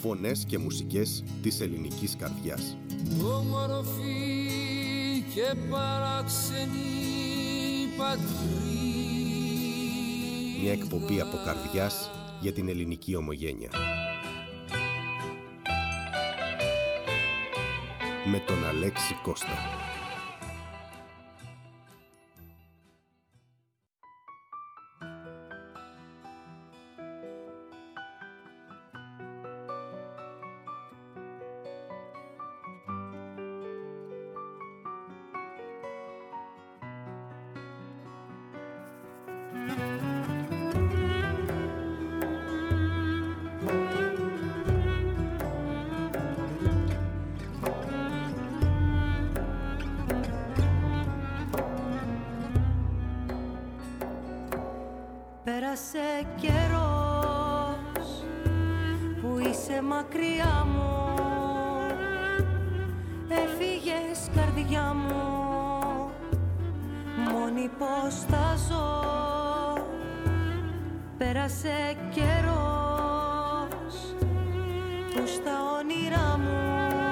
Φωνές και μουσικές της ελληνικής καρδιάς. Όμορφη και παράξενη πατρίδα. Μια εκπομπή από καρδιάς για την ελληνική ομογένεια. Με τον Αλέξη Κώστα. Πέρασε καιρός που είσαι μακριά μου, έφυγες καρδιά μου, μόνη πως θα ζω. Πέρασε καιρός που στα όνειρά μου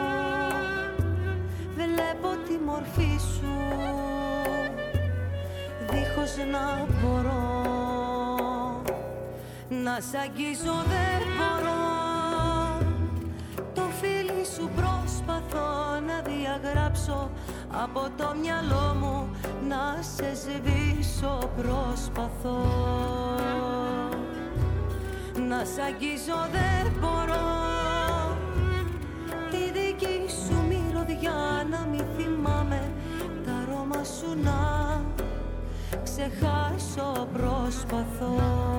βλέπω τη μορφή σου, δίχως να μπορώ να σ' αγγίζω, δεν μπορώ. Το φίλι σου προσπαθώ να διαγράψω από το μυαλό μου, να σε σβήσω προσπαθώ. Να σ' αγγίζω, δεν μπορώ. Τη δική σου μυρωδιά να μη θυμάμαι, τα αρώμα σου να ξεχάσω προσπαθώ.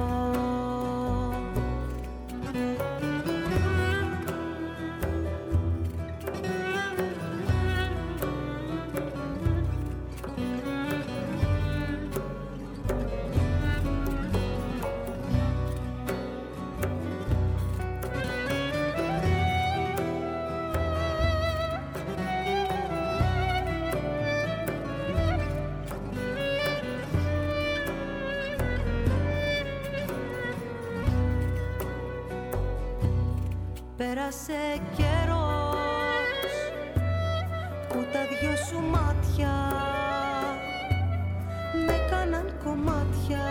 Πέρασε καιρός που τα δυο σου μάτια με κάναν κομμάτια,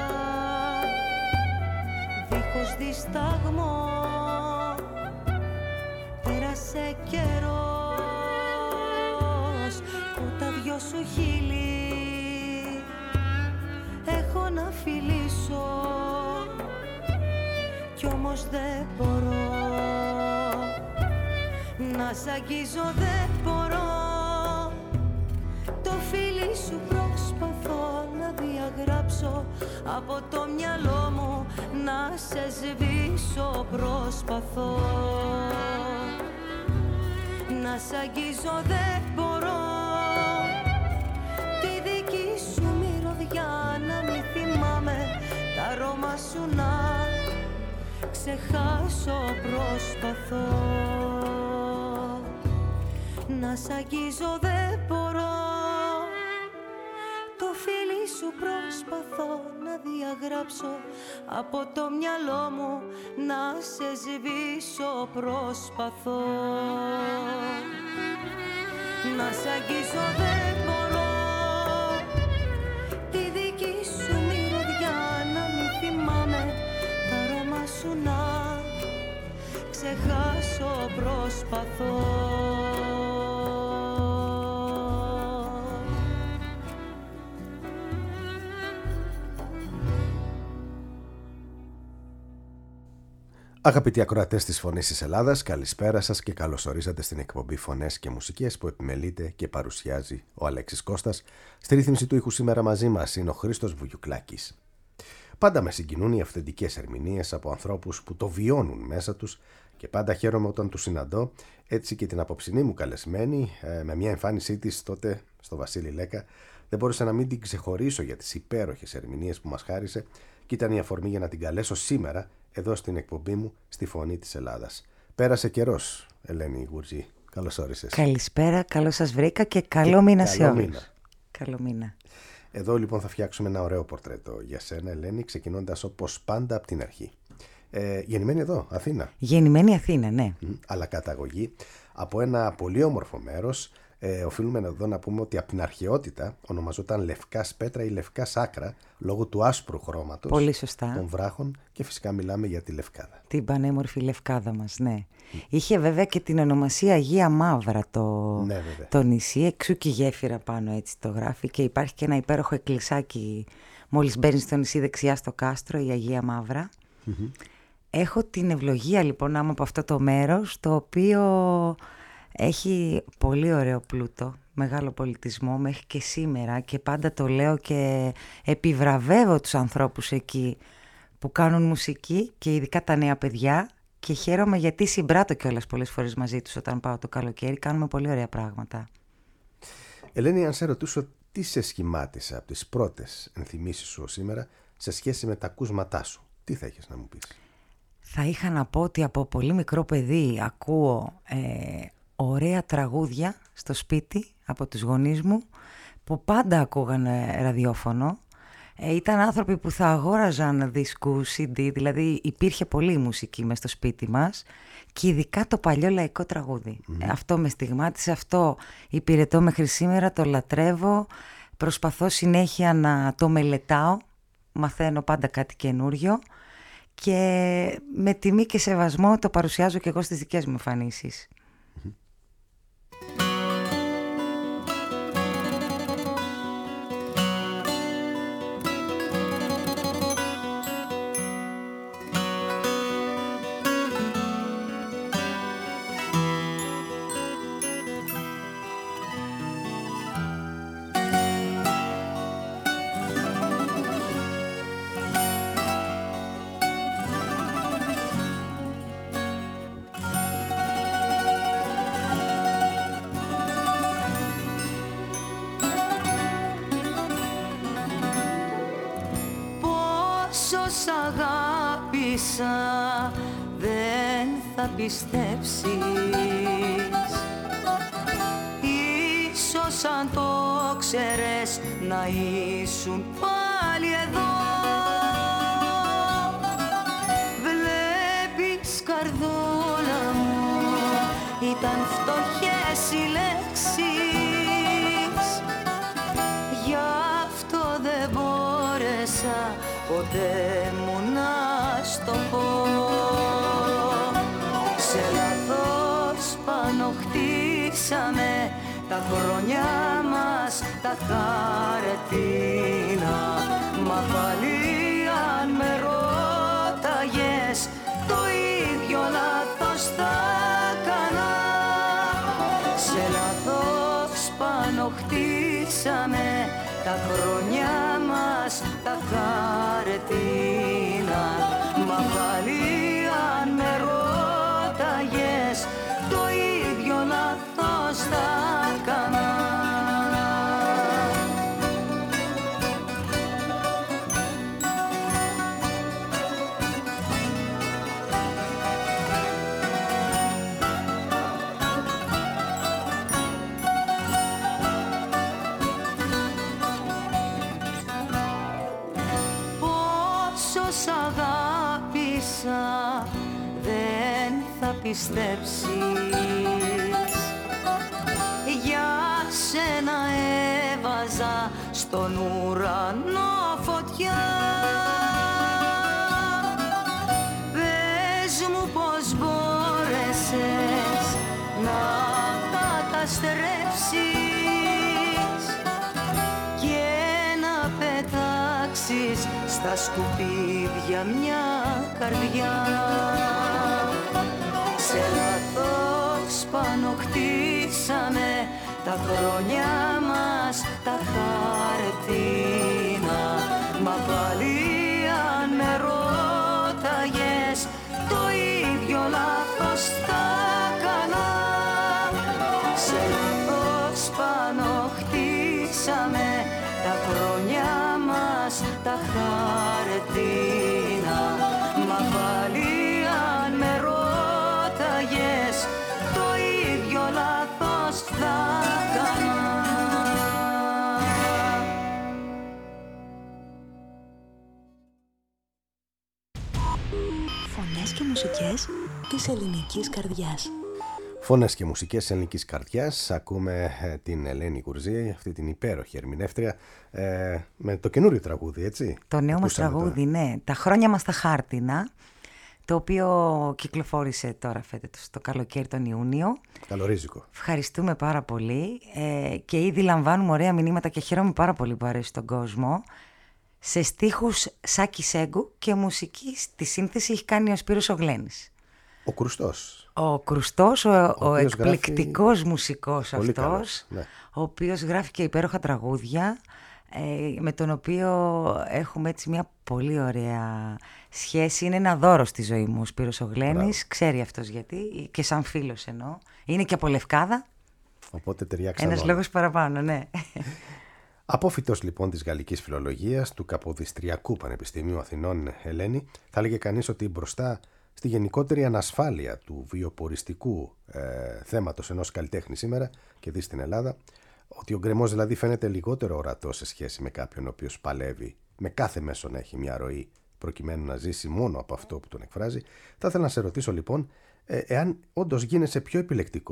δίχως δισταγμό. Πέρασε καιρός που τα δυο σου χείλη έχω να φιλήσω, κι όμως δεν μπορώ να σ' αγγίζω, δεν μπορώ. Το φίλι σου προσπαθώ να διαγράψω από το μυαλό μου, να σε σβήσω προσπαθώ. Να σ' αγγίζω, δεν μπορώ. Τη δική σου μυρωδιά να μη θυμάμαι, τα αρώμα σου να ξεχάσω προσπαθώ. Να σ' αγγίζω, δεν μπορώ. Το φίλι σου προσπαθώ να διαγράψω από το μυαλό μου, να σε σβήσω προσπαθώ. Να σ' αγγίζω, δεν μπορώ. Τη δική σου μυρωδιά να μη θυμάμαι, τα αρώμα σου να ξεχάσω προσπαθώ. Αγαπητοί ακροατές της Φωνής της Ελλάδας, καλησπέρα σας και καλώς ορίσατε στην εκπομπή Φωνές και Μουσικές που επιμελείται και παρουσιάζει ο Αλέξης Κώστας. Στη ρύθμιση του ήχου σήμερα μαζί μας είναι ο Χρήστος Βουγιουκλάκης. Πάντα με συγκινούν οι αυθεντικές ερμηνείες από ανθρώπους που το βιώνουν μέσα τους και πάντα χαίρομαι όταν τους συναντώ. Έτσι και την απόψινή μου καλεσμένη, με μια εμφάνισή της τότε στο Βασίλη Λέκα, δεν μπορούσα να μην την ξεχωρίσω για τις υπέροχες ερμηνείες που μας χάρισε και ήταν η αφορμή για να την καλέσω σήμερα εδώ στην εκπομπή μου στη Φωνή της Ελλάδας. Πέρασε καιρός, Ελένη Γουρτζή. Καλώς όρισες. Καλησπέρα, καλώς σας βρήκα και καλό μήνα σε όλους. Καλό μήνα. Εδώ λοιπόν θα φτιάξουμε ένα ωραίο πορτρέτο για σένα, Ελένη, ξεκινώντας όπως πάντα από την αρχή. Γεννημένη εδώ, Αθήνα. Γεννημένη Αθήνα, ναι. Αλλά καταγωγή από ένα πολύ όμορφο μέρος. Οφείλουμε εδώ να πούμε ότι από την αρχαιότητα ονομαζόταν Λευκάς Πέτρα ή Λευκάς Άκρα λόγω του άσπρου χρώματος. Πολύ σωστά. Των βράχων, και φυσικά μιλάμε για τη Λευκάδα. Την πανέμορφη Λευκάδα μας, ναι. Είχε βέβαια και την ονομασία Αγία Μαύρα το νησί, εξού και η γέφυρα πάνω έτσι το γράφει, και υπάρχει και ένα υπέροχο εκκλησάκι μόλις μπαίνεις στο νησί δεξιά στο κάστρο, η Αγία Μαύρα. Έχω την ευλογία λοιπόν να είμαι από αυτό το μέρος, το οποίο έχει πολύ ωραίο πλούτο, μεγάλο πολιτισμό μέχρι και σήμερα, και πάντα το λέω και επιβραβεύω τους ανθρώπους εκεί που κάνουν μουσική και ειδικά τα νέα παιδιά, και χαίρομαι γιατί συμπράττω κιόλας πολλές φορές μαζί τους όταν πάω το καλοκαίρι, κάνουμε πολύ ωραία πράγματα. Ελένη, αν σε ρωτήσω τι σε σχημάτισε από τις πρώτες ενθυμίσεις σου σήμερα σε σχέση με τα ακούσματά σου, τι θα έχεις να μου πεις? Θα είχα να πω ότι από πολύ μικρό παιδί ακούω ωραία τραγούδια στο σπίτι από τους γονείς μου, που πάντα ακούγανε ραδιόφωνο. Ήταν άνθρωποι που θα αγόραζαν δίσκους, CD, δηλαδή υπήρχε πολλή μουσική μες στο σπίτι μας, και ειδικά το παλιό λαϊκό τραγούδι. Αυτό με στιγμάτισε, αυτό υπηρετώ μέχρι σήμερα, το λατρεύω, προσπαθώ συνέχεια να το μελετάω, μαθαίνω πάντα κάτι καινούριο, και με τιμή και σεβασμό το παρουσιάζω και εγώ στις δικές μου εμφανίσεις. Δεν θα πιστέψεις, ίσως αν το ξέρες να ήσουν πάλι εδώ. Βλέπεις καρδούλα μου, ήταν φτωχές οι λέξεις, γι' αυτό δεν μπόρεσα ποτέ μου να στο πω. Σε λάθος πάνω χτίσαμε τα χρόνια μας τα χαρετίνα, μα πάλι αν με ρώταγες το ίδιο λάθος θα έκανα. Σε λάθος πάνω χτίσαμε τα χρόνια μας τα χαρετίνα, μα πάλι αν με ρώταγες το ίδιο λάθος θα έκανα. Σ' αγάπησα δεν θα πιστέψεις, για σένα έβαζα στον ουρανό φωτιά. Πες μου πως μπόρεσες να καταστρέψεις και να πετάξεις στα σκουπίδια μια καρδιά. Σε λάθος πάνω χτίσαμε τα χρόνια μας τα χαρετίνα, μα πάλι αν με ρώταγες το ίδιο λάθος θα έκανα. Σε λάθος πάνω χτίσαμε τα χρόνια μας τα χαρετίνα, μα πάλι αν με ρώταγες το ίδιο λάθος θα έκανα. Φωνές και μουσικές της ελληνικής καρδιάς. Φωνές και μουσικές ελληνικής καρδιάς. Ακούμε την Ελένη Γουρζή, αυτή την υπέροχη ερμηνεύτρια, με το καινούριο τραγούδι, έτσι. Το νέο μας τραγούδι, ναι. Τα χρόνια μας τα χάρτινα, το οποίο κυκλοφόρησε τώρα φέτος το καλοκαίρι τον Ιούνιο. Καλορίζικο. Ευχαριστούμε πάρα πολύ και ήδη λαμβάνουμε ωραία μηνύματα και χαίρομαι πάρα πολύ που αρέσει τον κόσμο. Σε στίχους Σάκη Σέγκου και μουσική στη σύνθεση έχει κάνει ο Σπύρος ο Γλένης. Ο Κρουστός. Ο Κρουστός, ο εκπληκτικός μουσικός αυτός, καλός, ναι. Ο οποίος γράφει και υπέροχα τραγούδια, με τον οποίο έχουμε έτσι μια πολύ ωραία σχέση. Είναι ένα δώρο στη ζωή μου ο Σπύρος ο Γλένης, ξέρει αυτός γιατί, και σαν φίλος εννοώ. Είναι και από Λευκάδα, οπότε ταιριάξαν ένας όλα. λόγος παραπάνω, ναι. Απόφοιτος λοιπόν της γαλλικής φιλολογίας του Καποδιστριακού Πανεπιστημίου Αθηνών, Ελένη, θα έλεγε κανείς ότι μπροστά στη γενικότερη ανασφάλεια του βιοποριστικού θέματος ενός καλλιτέχνη σήμερα και δει στην Ελλάδα, ότι ο γκρεμός δηλαδή φαίνεται λιγότερο ορατό σε σχέση με κάποιον ο οποίος παλεύει με κάθε μέσο να έχει μια ροή προκειμένου να ζήσει μόνο από αυτό που τον εκφράζει. Θα ήθελα να σε ρωτήσω λοιπόν εάν όντως γίνεσαι πιο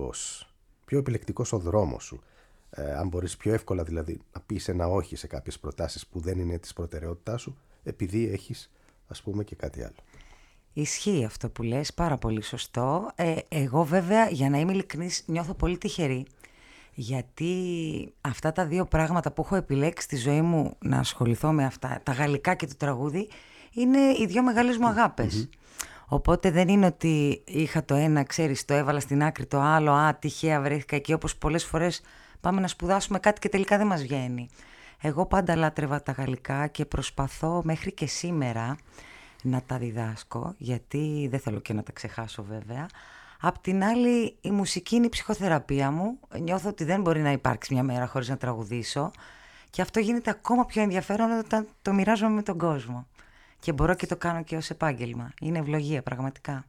επιλεκτικός ο δρόμος σου, αν μπορείς πιο εύκολα δηλαδή να πεις ένα όχι σε κάποιες προτάσεις που δεν είναι της προτεραιότητάς σου, επειδή έχεις ας πούμε και κάτι άλλο. Ισχύει αυτό που λες, πάρα πολύ σωστό. Εγώ βέβαια, για να είμαι ειλικρινής, νιώθω πολύ τυχερή, γιατί αυτά τα δύο πράγματα που έχω επιλέξει στη ζωή μου να ασχοληθώ με αυτά, τα γαλλικά και το τραγούδι, είναι οι δύο μεγάλες μου αγάπες. Οπότε δεν είναι ότι είχα το ένα, ξέρεις, το έβαλα στην άκρη, το άλλο, τυχαία βρέθηκα εκεί, όπως πολλές φορές πάμε να σπουδάσουμε κάτι και τελικά δεν μας βγαίνει. Εγώ πάντα λάτρευα τα γαλλικά και προσπαθώ μέχρι και σήμερα να τα διδάσκω, γιατί δεν θέλω και να τα ξεχάσω βέβαια. Απ' την άλλη, η μουσική είναι η ψυχοθεραπεία μου. Νιώθω ότι δεν μπορεί να υπάρξει μια μέρα χωρίς να τραγουδήσω και αυτό γίνεται ακόμα πιο ενδιαφέρον όταν το μοιράζομαι με τον κόσμο. Και μπορώ και το κάνω και ως επάγγελμα. Είναι ευλογία πραγματικά.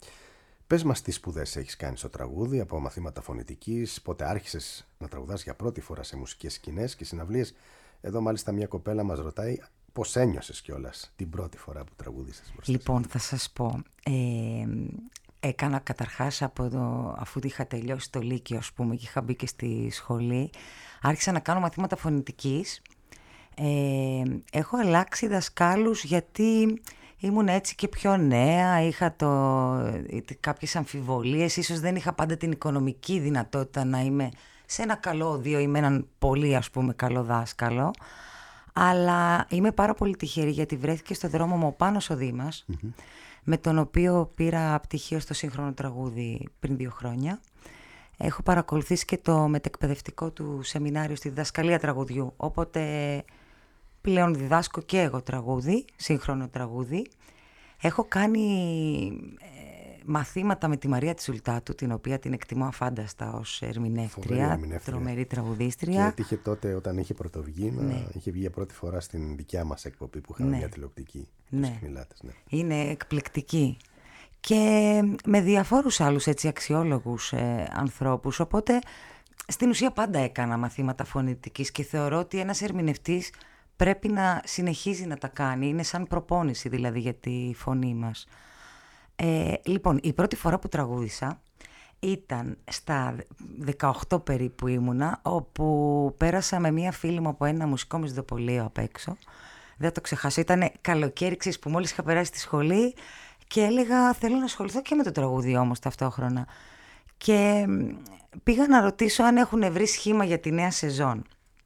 Πες μας τι σπουδές έχεις κάνει στο τραγούδι, από μαθήματα φωνητικής, πότε άρχισες να τραγουδάς για πρώτη φορά σε μουσικές σκηνές και συναυλίες. Εδώ μάλιστα μια κοπέλα μας ρωτάει πώς ένιωσες κιόλας την πρώτη φορά που τραγούδησες μπροστά. Λοιπόν, θα σας πω. Έκανα καταρχάς αφού είχα τελειώσει το Λύκειο, ας πούμε, και είχα μπει και στη σχολή, άρχισα να κάνω μαθήματα φωνητικής. Έχω αλλάξει δασκάλους γιατί ήμουν έτσι και πιο νέα, είχα κάποιες αμφιβολίες, ίσως δεν είχα πάντα την οικονομική δυνατότητα να είμαι σε ένα καλό οδείο ή με έναν πολύ, ας πούμε, καλό δάσκαλο. Αλλά είμαι πάρα πολύ τυχερή γιατί βρέθηκε στο δρόμο μου ο Πάνος ο Δήμας, με τον οποίο πήρα πτυχίο στο σύγχρονο τραγούδι πριν 2 χρόνια. Έχω παρακολουθήσει και το μετεκπαιδευτικό του σεμινάριο στη διδασκαλία τραγουδιού, οπότε πλέον διδάσκω και εγώ τραγούδι, σύγχρονο τραγούδι. Έχω κάνει μαθήματα με τη Μαρία Τσουλτάτου, την οποία την εκτιμώ αφάνταστα ως ερμηνεύτρια, τρομερή τραγουδίστρια. Και έτυχε τότε όταν είχε πρωτοβγεί, είχε βγει για πρώτη φορά στην δικιά μας εκπομπή που είχαμε μια τηλεοπτική. Ναι. Είναι εκπληκτική. Και με διαφόρους άλλους έτσι αξιόλογους ανθρώπους, οπότε στην ουσία πάντα έκανα μαθήματα φωνητικής και θεωρώ ότι ένας ερμηνευτής πρέπει να συνεχίζει να τα κάνει, είναι σαν προπόνηση δηλαδή για τη φωνή μας. Λοιπόν, η πρώτη φορά που τραγούδισα ήταν στα 18 περίπου ήμουνα, όπου πέρασα με μία φίλη μου από ένα μουσικό μεσδοπολείο απ' έξω. Δεν το ξεχάσω, ήταν καλοκαίρι, ξέρεις, που μόλις είχα περάσει στη σχολή και έλεγα θέλω να ασχοληθώ και με το τραγούδι όμως ταυτόχρονα. Και πήγα να ρωτήσω αν έχουν βρει σχήμα για τη νέα σεζόν.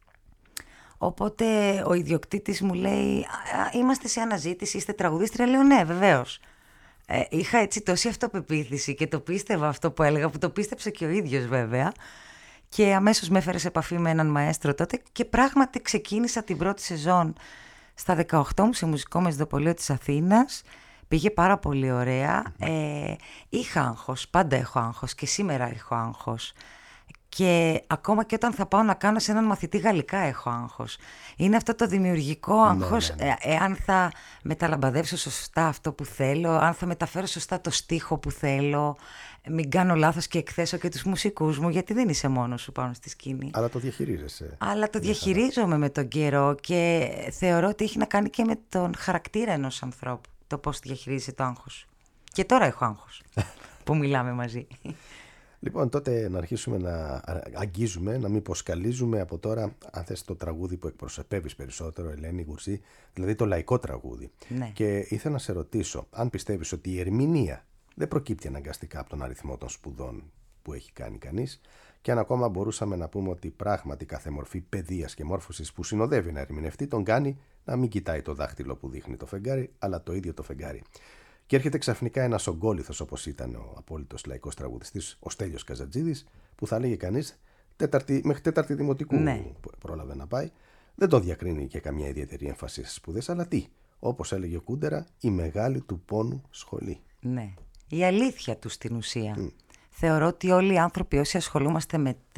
Οπότε ο ιδιοκτήτης μου λέει είμαστε σε αναζήτηση, είστε τραγουδίστρια? Λέω ναι, βεβαίως. Είχα έτσι τόση αυτοπεποίθηση και το πίστευα αυτό που έλεγα, που το πίστεψε και ο ίδιος βέβαια, και αμέσως με έφερε σε επαφή με έναν μαέστρο τότε και πράγματι ξεκίνησα την πρώτη σεζόν στα 18 μου σε μουσικό μεσδοπολείο της Αθήνας. Πήγε πάρα πολύ ωραία. Είχα άγχος, πάντα έχω άγχος και σήμερα έχω άγχος. Και ακόμα και όταν θα πάω να κάνω σε έναν μαθητή γαλλικά έχω άγχος. Είναι αυτό το δημιουργικό άγχος, εάν θα μεταλαμπαδεύσω σωστά αυτό που θέλω, αν θα μεταφέρω σωστά το στίχο που θέλω, μην κάνω λάθος και εκθέσω και τους μουσικούς μου, γιατί δεν είσαι μόνος σου πάνω στη σκηνή. Αλλά το διαχειρίζεσαι. Αλλά το διαχειρίζομαι με τον καιρό και θεωρώ ότι έχει να κάνει και με τον χαρακτήρα ενός ανθρώπου, το πώς διαχειρίζεσαι το άγχος. Και τώρα έχω άγχος που μιλάμε μαζί. Λοιπόν, τότε να αρχίσουμε να αγγίζουμε, να μην ποσκαλίζουμε από τώρα, αν θες, το τραγούδι που εκπροσωπεύεις περισσότερο, Ελένη Γουρζή, δηλαδή το λαϊκό τραγούδι. Ναι. Και ήθελα να σε ρωτήσω, αν πιστεύεις ότι η ερμηνεία δεν προκύπτει αναγκαστικά από τον αριθμό των σπουδών που έχει κάνει κανείς, και αν ακόμα μπορούσαμε να πούμε ότι πράγματι κάθε μορφή παιδείας και μόρφωσης που συνοδεύει να ερμηνευτεί τον κάνει να μην κοιτάει το δάχτυλο που δείχνει το φεγγάρι, αλλά το ίδιο το φεγγάρι. Και έρχεται ξαφνικά ένας ογκόλιθος, όπως ήταν ο απόλυτος λαϊκός τραγουδιστής, ο Στέλιος Καζατζίδης, που θα λέγε κανείς μέχρι τέταρτη δημοτικού που πρόλαβε να πάει. Δεν τον διακρίνει και καμιά ιδιαίτερη έμφαση στις σπουδές, αλλά τι, όπως έλεγε ο Κούντερα, η μεγάλη του πόνου σχολή. Ναι, η αλήθεια του στην ουσία. Θεωρώ ότι όλοι οι άνθρωποι όσοι ασχολούμαστε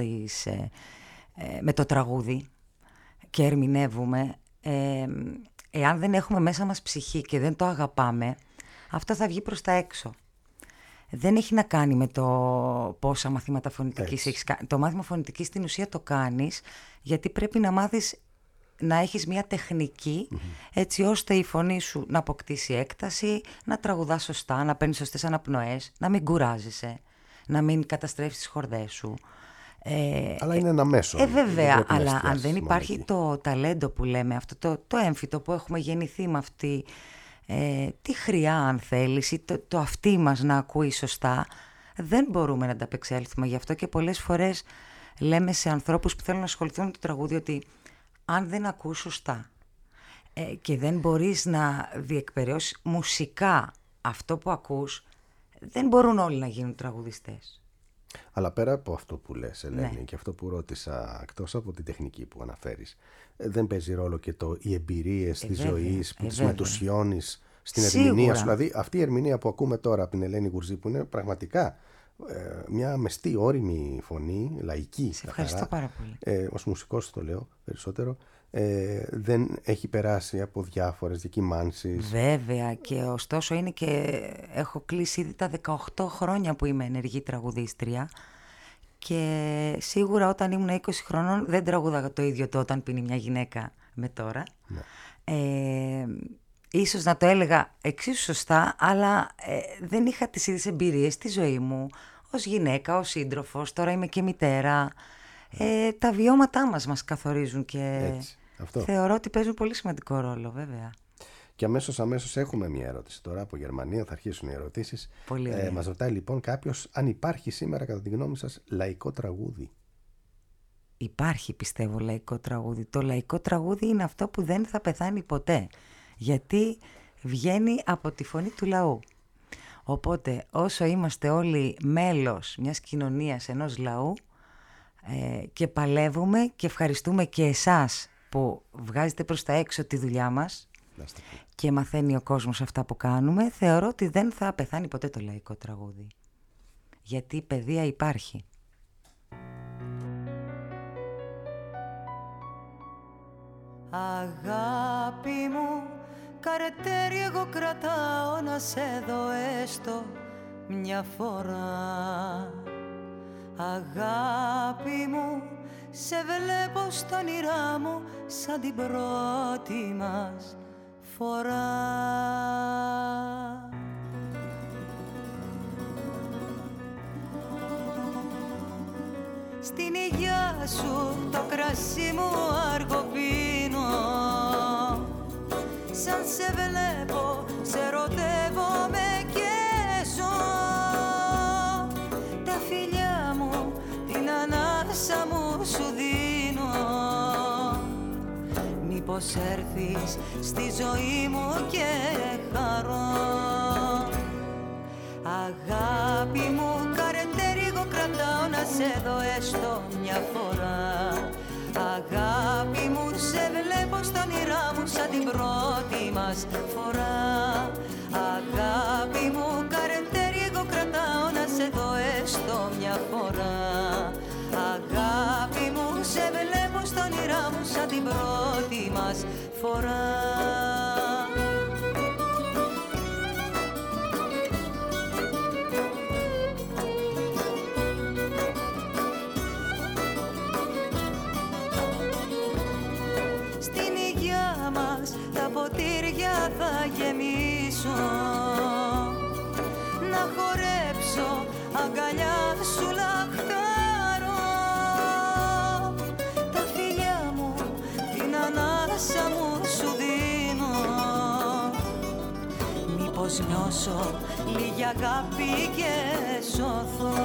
με το τραγούδι και ερμηνεύουμε, εάν δεν έχουμε μέσα μας ψυχή και δεν το αγαπάμε, αυτό θα βγει προς τα έξω. Δεν έχει να κάνει με το πόσα μαθήματα φωνητικής έχεις κάνει. Το μάθημα φωνητικής στην ουσία το κάνεις γιατί πρέπει να μάθεις να έχεις μια τεχνική έτσι ώστε η φωνή σου να αποκτήσει έκταση, να τραγουδάς σωστά, να παίρνεις σωστές αναπνοές, να μην κουράζεσαι, να μην καταστρέφεις τις χορδές σου. Αλλά είναι ένα μέσο. Βέβαια, αλλά αν δεν υπάρχει το ταλέντο που λέμε, αυτό το έμφυτο που έχουμε γεννηθεί με αυτή τη χρειά, αν θέλεις, ή το αυτί μας να ακούει σωστά, δεν μπορούμε να ανταπεξέλθουμε. Γι' αυτό και πολλές φορές λέμε σε ανθρώπους που θέλουν να ασχοληθούν με το τραγούδι ότι αν δεν ακούς σωστά και δεν μπορείς να διεκπεραιώσεις μουσικά αυτό που ακούς, δεν μπορούν όλοι να γίνουν τραγουδιστές. Αλλά πέρα από αυτό που λες, Ελένη, και αυτό που ρώτησα, εκτός από την τεχνική που αναφέρεις, δεν παίζει ρόλο και οι εμπειρίες της ζωής που τις μετουσιώνεις στην ερμηνεία σου? Δηλαδή αυτή η ερμηνεία που ακούμε τώρα από την Ελένη Γουρζή, που είναι πραγματικά μια μεστή, όριμη φωνή, λαϊκή. Σε ευχαριστώ πάρα πολύ. Ως μουσικός το λέω περισσότερο. Δεν έχει περάσει από διάφορες διακυμάνσεις. Βέβαια, και ωστόσο είναι και έχω κλείσει ήδη τα 18 χρόνια που είμαι ενεργή τραγουδίστρια και σίγουρα όταν ήμουν 20 χρονών δεν τραγούδαγα το ίδιο το όταν πίνει μια γυναίκα με τώρα. Ίσως να το έλεγα εξίσου σωστά, αλλά δεν είχα τις ίδιες εμπειρίες στη ζωή μου ως γυναίκα, ως σύντροφος, τώρα είμαι και μητέρα. Τα βιώματά μας καθορίζουν και θεωρώ ότι παίζουν πολύ σημαντικό ρόλο, βέβαια. Και αμέσως έχουμε μια ερώτηση τώρα από Γερμανία, θα αρχίσουν οι ερωτήσεις. Μας ρωτάει λοιπόν κάποιος αν υπάρχει σήμερα, κατά τη γνώμη σας, λαϊκό τραγούδι. Υπάρχει, πιστεύω, λαϊκό τραγούδι. Το λαϊκό τραγούδι είναι αυτό που δεν θα πεθάνει ποτέ, γιατί βγαίνει από τη φωνή του λαού. Οπότε όσο είμαστε όλοι μέλος μιας κοινωνίας, ενός λαού, και παλεύουμε και ευχαριστούμε και εσάς που βγάζετε προς τα έξω τη δουλειά μας και μαθαίνει ο κόσμος αυτά που κάνουμε, θεωρώ ότι δεν θα πεθάνει ποτέ το λαϊκό τραγούδι, γιατί η παιδεία υπάρχει. Αγάπη μου, καρετέρι εγώ κρατάω να σε δω έστω μια φορά. Αγάπη μου, σε βλέπω στα όνειρά μου σαν την πρώτη μας φορά. Στην υγειά σου το κρασί μου αργοπίνω, σαν σε βλέπω σε ερωτεύομαι και ζω. Τα φιλιά μου, την ανάσα μου σου δίνω, μήπως έρθεις στη ζωή μου και χαρώ. Αγάπη μου, καρετέρι εγώ κρατάω να σε δω έστω μια φορά. Αγάπη μου, σε βλέπω στα όνειρά μου σαν την πρώτη μας φορά. Αγάπη μου, καρετέρι εγώ κρατάω να σε δω έστω μια φορά. Αγάπη μου, σε βλέπω στα όνειρά μου σαν την πρώτη μας φορά. Τα ποτήρια θα γεμίσω, πως νιώσω λίγη αγάπη και σώθω.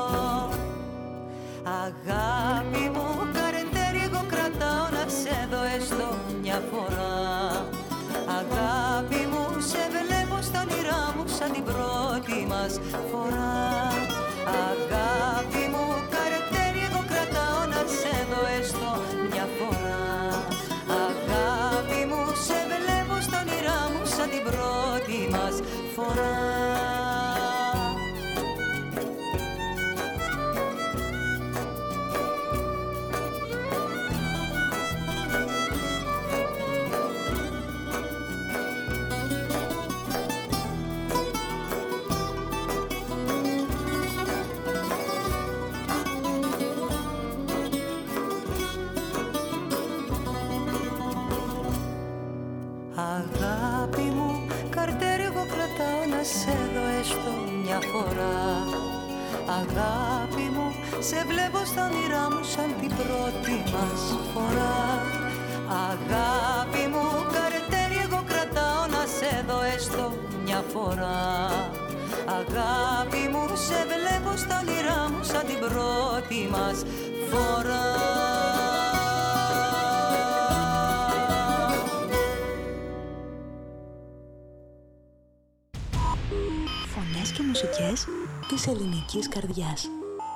Αγάπη μου καρτέρι εγώ κρατάω να σε δω έστω μια φορά. Αγάπη μου σε βλέπω στα όνειρά μου σαν την πρώτη μας φορά. Αγάπη μου καρτέρι εγώ κρατάω να σε δω έστω μια φορά. Αγάπη μου σε βλέπω στα όνειρά μου σαν την πρώτη μας φορά. Αγάπη μου, καρτέρι εγώ κρατάω να σε δω έστω μια φορά. Αγάπη μου, σε βλέπω στα όνειρά μου σαν την πρώτη μας φορά. Αγάπη μου, καρτέρι εγώ κρατάω να σε δω έστω μια φορά. Αγάπη μου, σε βλέπω στα όνειρά μου σαν την πρώτη μας φορά. Φωνές και μουσικές της ελληνικής καρδιάς.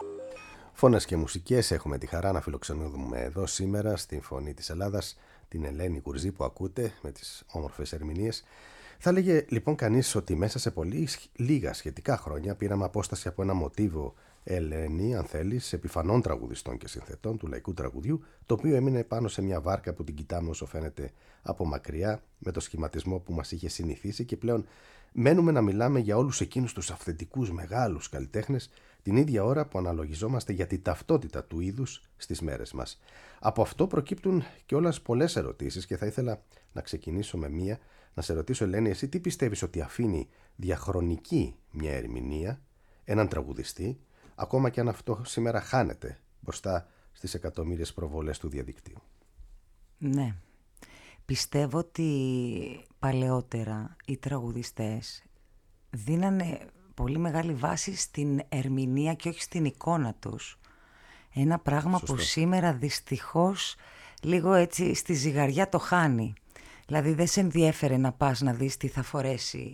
Φωνές και μουσικές, έχουμε τη χαρά να φιλοξενούμε εδώ σήμερα στην Φωνή της Ελλάδας την Ελένη Κουρζή που ακούτε με τις όμορφες ερμηνείες. Θα λέγε λοιπόν κανείς ότι μέσα σε πολύ λίγα σχετικά χρόνια πήραμε απόσταση από ένα μοτίβο, Ελένη, αν θέλεις, επιφανών τραγουδιστών και συνθετών του λαϊκού τραγουδιού, το οποίο έμεινε πάνω σε μια βάρκα που την κοιτάμε όσο φαίνεται από μακριά, με το σχηματισμό που μας είχε συνηθίσει, και πλέον μένουμε να μιλάμε για όλους εκείνους τους αυθεντικούς μεγάλους καλλιτέχνες την ίδια ώρα που αναλογιζόμαστε για την ταυτότητα του είδους στις μέρες μας. Από αυτό προκύπτουν κιόλας πολλές ερωτήσεις και θα ήθελα να ξεκινήσω με μία. Να σε ρωτήσω, Ελένη, εσύ τι πιστεύεις ότι αφήνει διαχρονική μια ερμηνεία, έναν τραγουδιστή, ακόμα και αν αυτό σήμερα χάνεται μπροστά στις εκατομμύριες προβολές του διαδικτύου? Ναι. Πιστεύω ότι παλαιότερα οι τραγουδιστές δίνανε πολύ μεγάλη βάση στην ερμηνεία και όχι στην εικόνα τους. Ένα πράγμα που σήμερα δυστυχώς λίγο έτσι στη ζυγαριά το χάνει. Δηλαδή δεν σε ενδιέφερε να πας να δεις τι θα φορέσει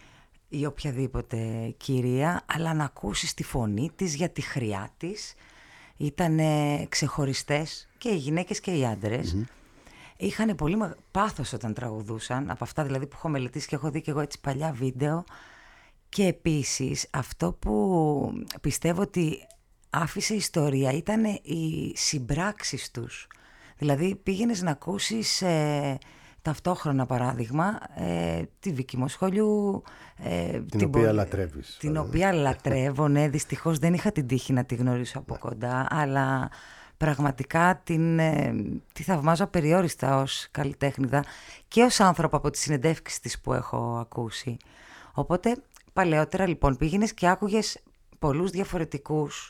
η οποιαδήποτε κυρία, αλλά να ακούσεις τη φωνή της για τη χρειά της. Ήτανε ξεχωριστές και οι γυναίκες και οι άντρες. Είχανε πολύ πάθος όταν τραγουδούσαν, από αυτά δηλαδή που έχω μελετήσει και έχω δει και εγώ έτσι παλιά βίντεο. Και επίσης αυτό που πιστεύω ότι άφησε ιστορία ήταν οι συμπράξεις τους. Δηλαδή πήγαινες να ακούσεις ταυτόχρονα, παράδειγμα, τη Βίκη Μοσχολιού, την οποία λατρεύεις. Την οποία λατρεύω, ναι, δυστυχώς δεν είχα την τύχη να τη γνωρίσω από κοντά, αλλά πραγματικά τη θαυμάζω απεριόριστα ως καλλιτέχνηδα και ως άνθρωπο από τις συνεντεύξεις της που έχω ακούσει. Οπότε παλαιότερα λοιπόν πήγαινες και άκουγες πολλούς διαφορετικούς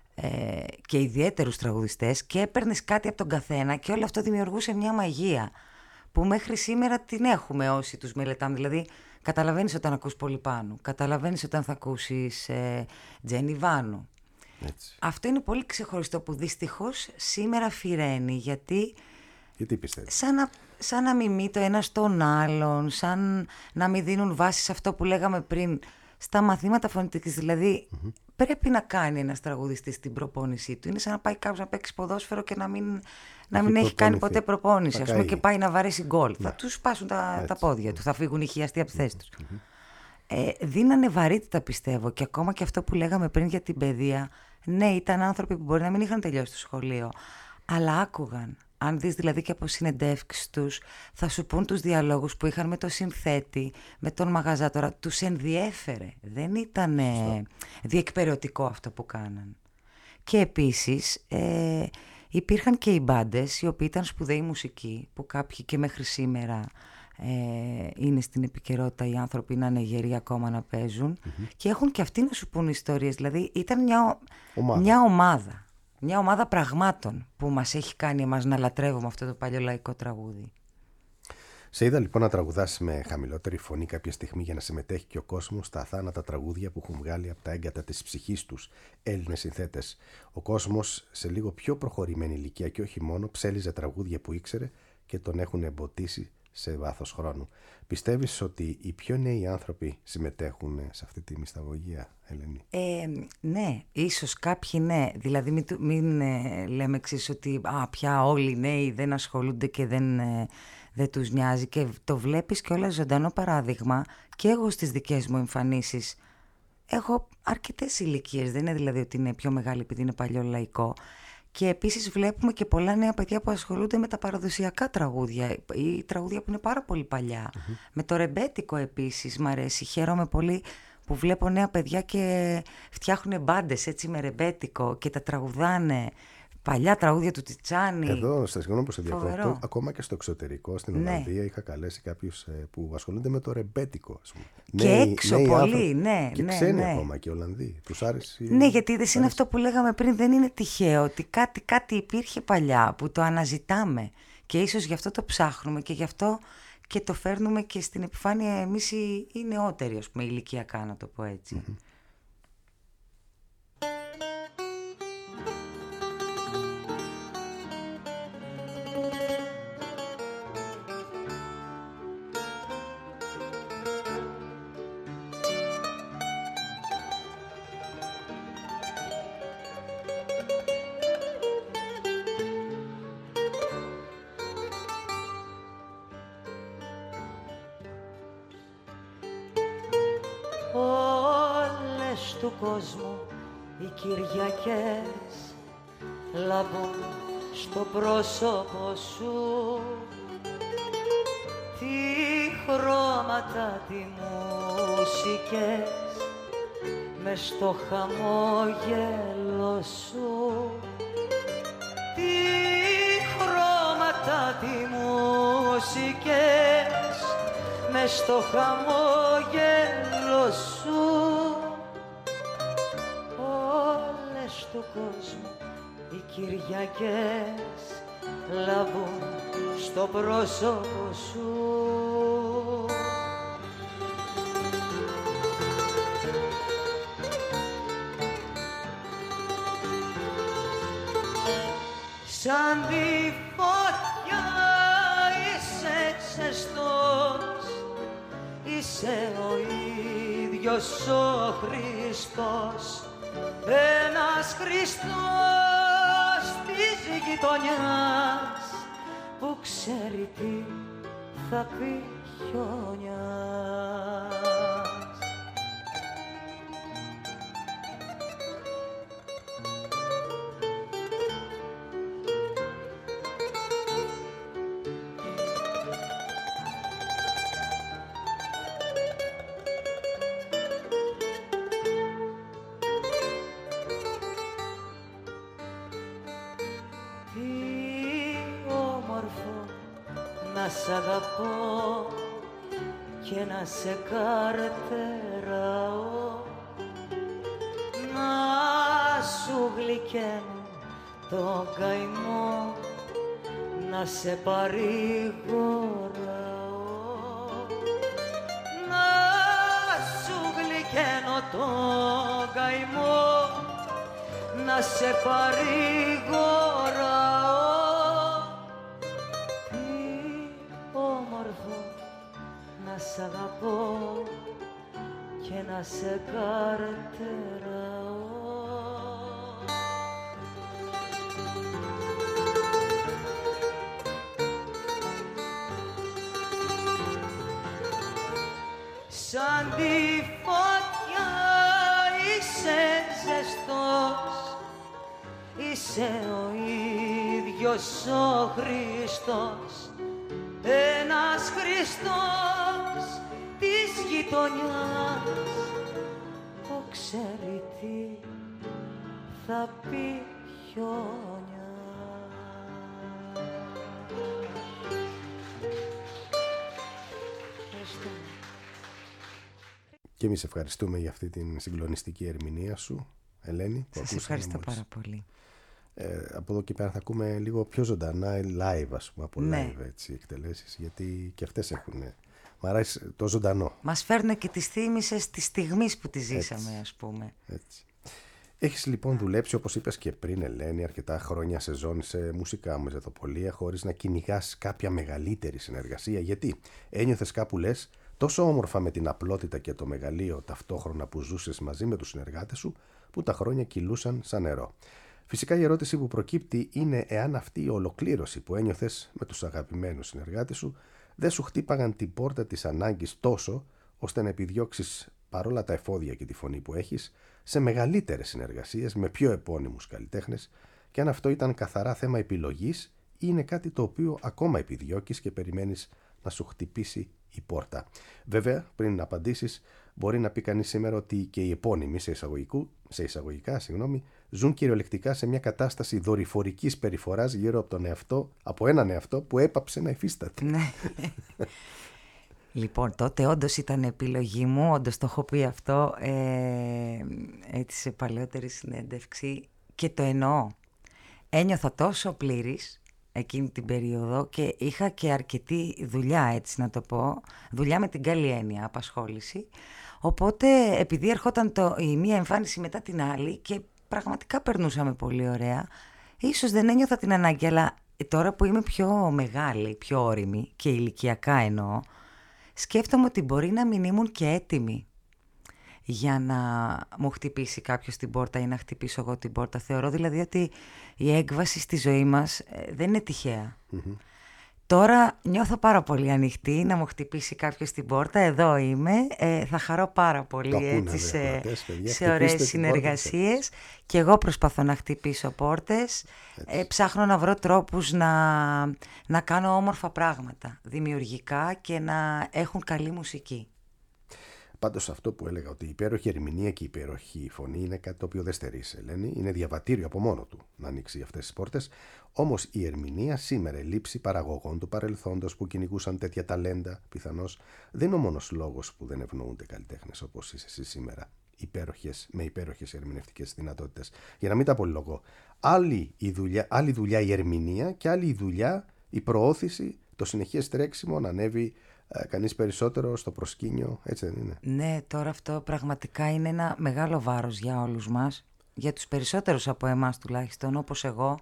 και ιδιαίτερους τραγουδιστές και έπαιρνες κάτι από τον καθένα και όλο αυτό δημιουργούσε μια μαγεία που μέχρι σήμερα την έχουμε όσοι τους μελετάμε. Δηλαδή καταλαβαίνεις όταν ακούς Πολυπάνου, καταλαβαίνεις όταν θα ακούσεις Τζένι Βάνου. Έτσι. Αυτό είναι πολύ ξεχωριστό που δυστυχώς σήμερα φυραίνει, γιατί πιστεύεις? σαν να μιμεί το ένα στον άλλον, σαν να μην δίνουν βάση σε αυτό που λέγαμε πριν στα μαθήματα φωνητικής. Δηλαδή πρέπει να κάνει ένας τραγουδιστής την προπόνησή του. Είναι σαν να πάει κάποιος να παίξει ποδόσφαιρο και να μην έχει κάνει ποτέ προπόνηση, ας πούμε, και πάει να βαρέσει γκολ. Θα τους σπάσουν τα πόδια του, θα φύγουν οι χιαστοί από τη θέση τους. Δίνανε βαρύτητα, πιστεύω, και ακόμα και αυτό που λέγαμε πριν για την παιδεία. Ναι, ήταν άνθρωποι που μπορεί να μην είχαν τελειώσει το σχολείο, αλλά άκουγαν. Αν δεις δηλαδή και από συνεντεύξεις τους, θα σου πούν τους διαλόγους που είχαν με το συνθέτη, με τον μαγαζάτορα. Τους ενδιέφερε. Δεν ήταν διεκπεραιωτικό αυτό που κάναν. Και επίσης υπήρχαν και οι μπάντες, οι οποίοι ήταν σπουδαίοι μουσικοί, που κάποιοι και μέχρι σήμερα είναι στην επικαιρότητα, οι άνθρωποι να είναι γεροί ακόμα να παίζουν, και έχουν και αυτοί να σου πούν ιστορίες. Δηλαδή ήταν μια ομάδα. Μια ομάδα πραγμάτων που μας έχει κάνει εμάς να λατρεύουμε αυτό το παλιό λαϊκό τραγούδι. Σε είδα λοιπόν να τραγουδάς με χαμηλότερη φωνή κάποια στιγμή για να συμμετέχει και ο κόσμος στα αθάνατα τραγούδια που έχουν βγάλει από τα έγκατα της ψυχής τους Έλληνες συνθέτες. Ο κόσμος σε λίγο πιο προχωρημένη ηλικία και όχι μόνο ψέλιζε τραγούδια που ήξερε και τον έχουν εμποτίσει σε βάθος χρόνου. Πιστεύεις ότι οι πιο νέοι άνθρωποι συμμετέχουν σε αυτή τη μυσταγωγία, Ελένη? Ναι, ίσως κάποιοι ναι. Δηλαδή μην λέμε εξής ότι πια όλοι οι νέοι δεν ασχολούνται και δεν τους νοιάζει, και το βλέπεις και όλα ζωντανό παράδειγμα. Και εγώ στις δικές μου εμφανίσεις έχω αρκετές ηλικίες, δεν είναι δηλαδή ότι είναι πιο μεγάλη επειδή είναι παλιό λαϊκό. Και επίσης βλέπουμε και πολλά νέα παιδιά που ασχολούνται με τα παραδοσιακά τραγούδια ή τραγούδια που είναι πάρα πολύ παλιά. Με το ρεμπέτικο επίσης μ' αρέσει. Χαίρομαι πολύ που βλέπω νέα παιδιά και φτιάχνουν μπάντες έτσι με ρεμπέτικο και τα τραγουδάνε. Παλιά τραγούδια του Τιτσάνι. Εδώ, στα συγγνώμη που σε διακόπτω, ακόμα και στο εξωτερικό, στην Ολλανδία, είχα καλέσει κάποιους που ασχολούνται με το ρεμπέτικο. Ας πούμε. Και έξω πολύ, ναι. Και ξένοι ακόμα και Ολλανδοί. Τους άρεσε. Ναι, γιατί είναι αυτό που λέγαμε πριν, δεν είναι τυχαίο ότι κάτι υπήρχε παλιά που το αναζητάμε. Και ίσως γι' αυτό το ψάχνουμε και γι' αυτό και το φέρνουμε και στην επιφάνεια εμείς οι νεότεροι, ας πούμε, ηλικιακά, να το πω έτσι. Του κόσμου οι Κυριακές λάβουν στο πρόσωπο σου τι χρώματα, τι μουσικές μες στο χαμόγελο σου, τι χρώματα, τι μουσικές μες στο χαμόγελο σου. Του κόσμου οι Κυριακές λάβουν στο πρόσωπο σου σαν τη φωτιά είσαι ζεστός, είσαι ο ίδιος ο Χριστός, ένας Χριστός της γειτονιάς που ξέρει τι θα πει χιόνιας. Να σ' αγαπώ και να σε καρτεράω, να σου γλυκαίνω το καημό, να σε παρηγοράω, να σου γλυκαίνω το καημό, να σε παρηγοράω. Να σ' αγαπώ και να σε καρτεράω. Σαν τη φωτιά είσαι ζεστός, είσαι ο ίδιος ο Χριστός, ένας Χριστός της γειτονιάς που ξέρει τι θα πει χιόνια. Και εμείς ευχαριστούμε για αυτή την συγκλονιστική ερμηνεία σου, Ελένη. Σας ευχαριστώ πάρα πολύ. Από εδώ και πέρα θα ακούμε λίγο πιο ζωντανά live, ας πούμε, από live έτσι, εκτελέσεις, γιατί και αυτές έχουν. Μ' αρέσει το ζωντανό. Μας φέρνουν και τις θύμισες της στιγμής που τη ζήσαμε, έτσι, ας πούμε. Έτσι. Έχεις λοιπόν δουλέψει, όπως είπες και πριν, Ελένη, αρκετά χρόνια σεζόν σε μουσικά μεζεθοπολία, χωρίς να κυνηγάς κάποια μεγαλύτερη συνεργασία. Γιατί ένιωθες κάπου, λες, τόσο όμορφα με την απλότητα και το μεγαλείο ταυτόχρονα που ζούσες μαζί με τους συνεργάτες σου, που τα χρόνια κυλούσαν σαν νερό. Φυσικά η ερώτηση που προκύπτει είναι εάν αυτή η ολοκλήρωση που ένιωθες με τους αγαπημένους συνεργάτες σου δεν σου χτύπαγαν την πόρτα της ανάγκης τόσο ώστε να επιδιώξεις, παρόλα τα εφόδια και τη φωνή που έχεις, σε μεγαλύτερες συνεργασίες με πιο επώνυμους καλλιτέχνες, και αν αυτό ήταν καθαρά θέμα επιλογής ή είναι κάτι το οποίο ακόμα επιδιώκεις και περιμένεις να σου χτυπήσει η πόρτα. Βέβαια, πριν να απαντήσεις, μπορεί να πει κανείς σήμερα ότι και οι επώνυμοι σε εισαγωγικά, ζουν κυριολεκτικά σε μια κατάσταση δορυφορικής περιφοράς γύρω από έναν εαυτό που έπαψε να υφίσταται. Ναι. Λοιπόν, τότε όντως ήταν επιλογή μου, όντως το έχω πει αυτό έτσι σε παλαιότερη συνέντευξη και το εννοώ. Ένιωθα τόσο πλήρης εκείνη την περίοδο και είχα και αρκετή δουλειά, έτσι να το πω, δουλειά με την καλή έννοια, απασχόληση. Οπότε επειδή ερχόταν η μία εμφάνιση μετά την άλλη και πραγματικά περνούσαμε πολύ ωραία, ίσως δεν ένιωθα την ανάγκη, αλλά τώρα που είμαι πιο μεγάλη, πιο όριμη και ηλικιακά εννοώ, σκέφτομαι ότι μπορεί να μην ήμουν και έτοιμη για να μου χτυπήσει κάποιος την πόρτα ή να χτυπήσω εγώ την πόρτα. Θεωρώ δηλαδή ότι η έκβαση στη ζωή μας δεν είναι τυχαία. Mm-hmm. Τώρα νιώθω πάρα πολύ ανοιχτή να μου χτυπήσει κάποιος την πόρτα. Εδώ είμαι. Θα χαρώ πάρα πολύ έτσι, σε ωραίες συνεργασίες. Και εγώ προσπαθώ να χτυπήσω πόρτες. Ψάχνω να βρω τρόπους να κάνω όμορφα πράγματα, δημιουργικά και να έχουν καλή μουσική. Πάντως αυτό που έλεγα, ότι η υπέροχη ερμηνεία και η υπέροχη φωνή είναι κάτι το οποίο δεν στερείς, Ελένη. Είναι διαβατήριο από μόνο του να ανοίξει αυτές τις πόρτες. Όμως η ερμηνεία σήμερα, λήψη παραγωγών του παρελθόντος που κυνηγούσαν τέτοια ταλέντα, πιθανώς δεν είναι ο μόνος λόγος που δεν ευνοούνται καλλιτέχνες όπως είσαι εσύ σήμερα, με υπέροχες ερμηνευτικές δυνατότητες. Για να μην τα πολυλογώ. Άλλη δουλειά η ερμηνεία και άλλη η δουλειά η προώθηση, το συνεχές τρέξιμο να ανέβει κανείς περισσότερο στο προσκήνιο, έτσι δεν είναι? Ναι, τώρα αυτό πραγματικά είναι ένα μεγάλο βάρος για όλους μας, για τους περισσότερους από εμάς τουλάχιστον, όπως εγώ,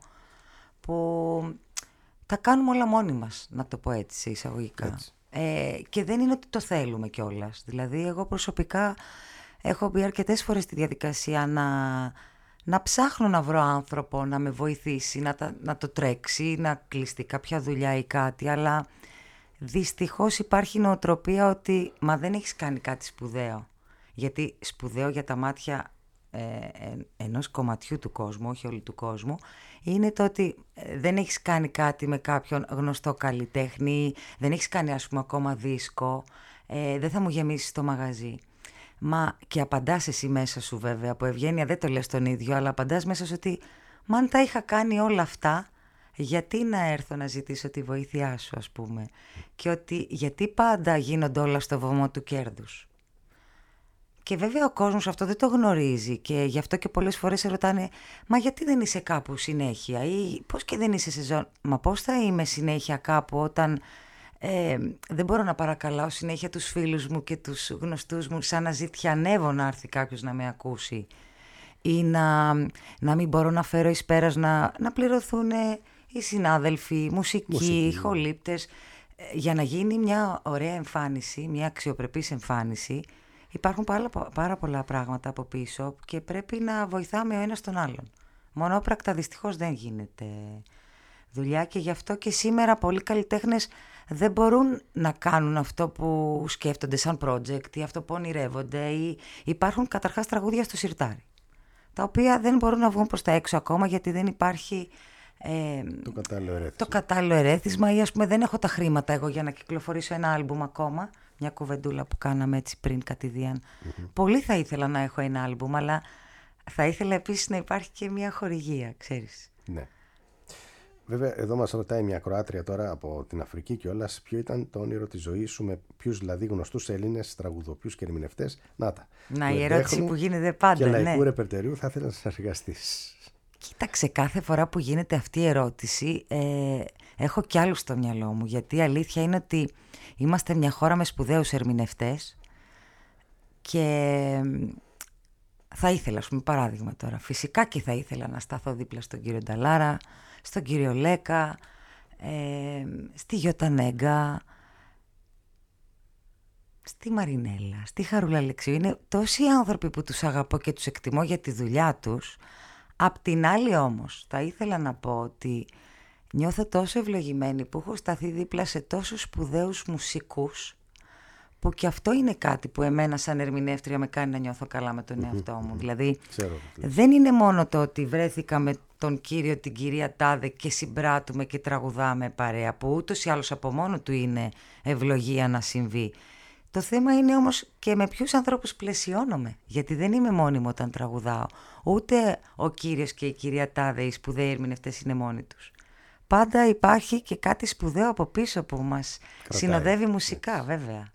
που τα κάνουμε όλα μόνοι μας, να το πω έτσι εισαγωγικά. Έτσι. Και δεν είναι ότι το θέλουμε κιόλας. Δηλαδή εγώ προσωπικά έχω μπει αρκετές φορές στη διαδικασία να ψάχνω να βρω άνθρωπο να με βοηθήσει, να το τρέξει, να κλειστεί κάποια δουλειά ή κάτι, αλλά δυστυχώς υπάρχει νοοτροπία ότι μα δεν έχεις κάνει κάτι σπουδαίο. Γιατί σπουδαίο για τα μάτια ενός κομματιού του κόσμου, όχι όλου του κόσμου, είναι το ότι δεν έχεις κάνει κάτι με κάποιον γνωστό καλλιτέχνη, δεν έχεις κάνει ας πούμε ακόμα δίσκο, δεν θα μου γεμίσεις το μαγαζί. Μα και απαντάς εσύ μέσα σου βέβαια, από ευγένεια δεν το λες τον ίδιο, αλλά απαντάς μέσα σου ότι μα αν τα είχα κάνει όλα αυτά, γιατί να έρθω να ζητήσω τη βοήθειά σου, ας πούμε, και ότι γιατί πάντα γίνονται όλα στο βωμό του κέρδους. Και βέβαια ο κόσμος αυτό δεν το γνωρίζει και γι' αυτό και πολλές φορές σε ρωτάνε μα γιατί δεν είσαι κάπου συνέχεια ή πώς και δεν είσαι σεζόν. Μα πώς θα είμαι συνέχεια κάπου όταν δεν μπορώ να παρακαλάω συνέχεια τους φίλους μου και τους γνωστούς μου σαν να ζητιανεύω να έρθει κάποιος να με ακούσει ή να μην μπορώ να φέρω εις πέρας να πληρωθούν οι συνάδελφοι, μουσικοί, ηχολήπτες. Για να γίνει μια ωραία εμφάνιση, μια αξιοπρεπής εμφάνιση, υπάρχουν πάρα πολλά πράγματα από πίσω και πρέπει να βοηθάμε ο ένας τον άλλον. Μονόπρακτα δυστυχώς δεν γίνεται δουλειά και γι' αυτό και σήμερα πολλοί καλλιτέχνες δεν μπορούν να κάνουν αυτό που σκέφτονται σαν project ή αυτό που ονειρεύονται. Ή υπάρχουν καταρχάς τραγούδια στο σιρτάρι, τα οποία δεν μπορούν να βγουν προς τα έξω ακόμα γιατί δεν υπάρχει το κατάλληλο ερέθισμα ή ας πούμε δεν έχω τα χρήματα εγώ για να κυκλοφορήσω ένα άλμπουμ ακόμα. Μια κουβεντούλα που κάναμε έτσι πριν κατηδίαν. Mm-hmm. Πολύ θα ήθελα να έχω ένα άλμπουμ, αλλά θα ήθελα επίσης να υπάρχει και μια χορηγία, ξέρεις. Ναι. Βέβαια, εδώ μας ρωτάει μια Κροάτρια τώρα από την Αφρική κιόλας, ποιο ήταν το όνειρο της ζωής σου, με ποιους δηλαδή γνωστούς Έλληνες τραγουδοποιούς και ερμηνευτές. Να, η ερώτηση που γίνεται πάντα. Και λαϊκού ρεπερτεριού θα ήθελα να συνεργαστείς. Κοίταξε, κάθε φορά που γίνεται αυτή η ερώτηση έχω κι άλλους στο μυαλό μου, γιατί η αλήθεια είναι ότι είμαστε μια χώρα με σπουδαίους ερμηνευτές και θα ήθελα, ας πούμε, παράδειγμα τώρα, φυσικά και θα ήθελα να σταθώ δίπλα στον κύριο Νταλάρα, στον κύριο Λέκα, στη Γιώτα Νέγκα, στη Μαρινέλα, στη Χαρούλα Αλεξίου. Είναι τόσοι άνθρωποι που τους αγαπώ και τους εκτιμώ για τη δουλειά τους. Απ' την άλλη όμως θα ήθελα να πω ότι νιώθω τόσο ευλογημένη που έχω σταθεί δίπλα σε τόσους σπουδαίους μουσικούς, που και αυτό είναι κάτι που εμένα σαν ερμηνεύτρια με κάνει να νιώθω καλά με τον εαυτό μου. Δηλαδή δεν είναι μόνο το ότι βρέθηκα με τον κύριο, την κυρία Τάδε και συμπράττουμε και τραγουδάμε παρέα, που ούτως ή άλλως από μόνο του είναι ευλογία να συμβεί. Το θέμα είναι όμως και με ποιους ανθρώπους πλαισιώνομαι, γιατί δεν είμαι μόνιμη όταν τραγουδάω. Ούτε ο κύριος και η κυρία Τάδε, οι σπουδαίοι ερμηνευτές, είναι μόνοι τους. Πάντα υπάρχει και κάτι σπουδαίο από πίσω που μας συνοδεύει μουσικά, βέβαια.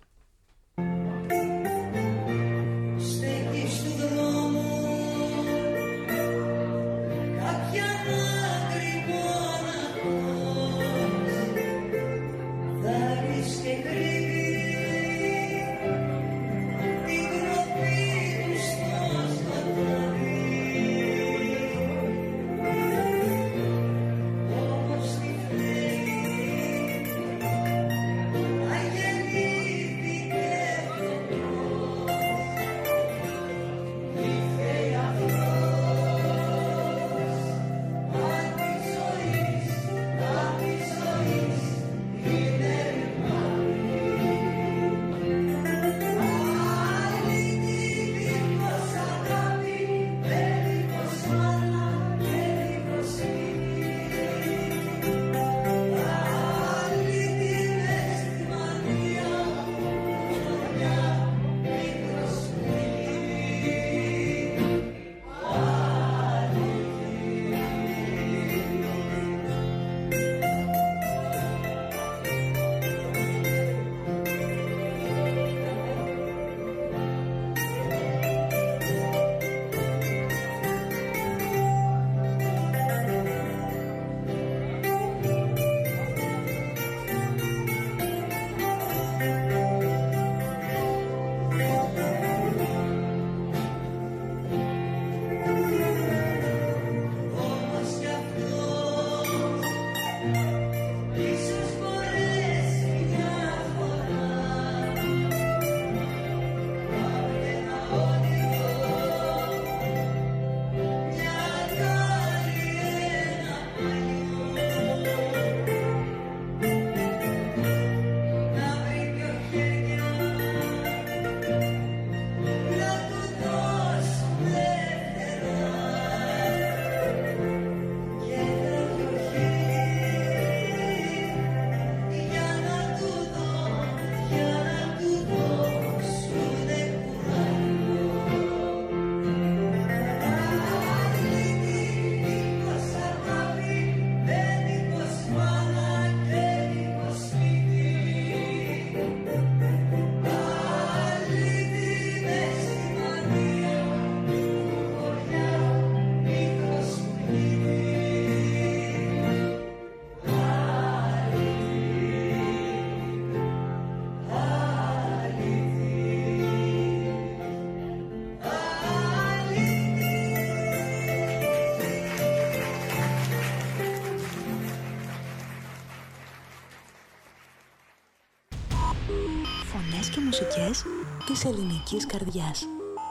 Φωνές και μουσικές της ελληνικής καρδιάς.